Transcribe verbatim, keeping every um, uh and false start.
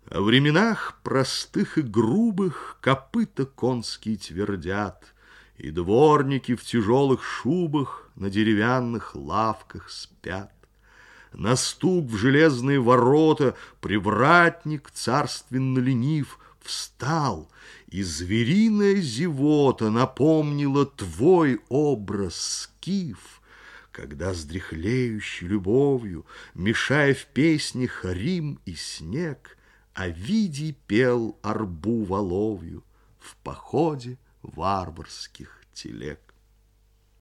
О временах простых и грубых копыта конские твердят, и дворники в тяжелых шубах на деревянных лавках спят. На стук в железные ворота привратник, царственно ленив, встал, и звериная зевота напомнила твой образ, скиф, когда с дряхлеющей любовью, мешая в песнях Рим и снег, Овидий пел арбу воловью в походе варварских телег.